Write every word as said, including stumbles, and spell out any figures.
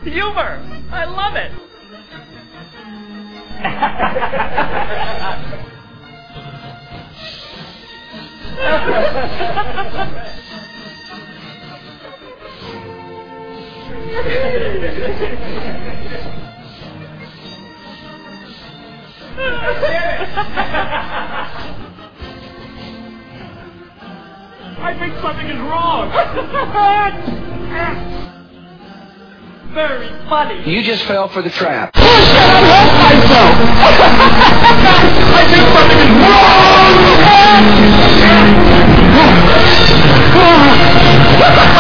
Humor! I love it! I think something is wrong. Very funny. You just fell for the trap. Oh shit, I hurt myself. I think something is wrong.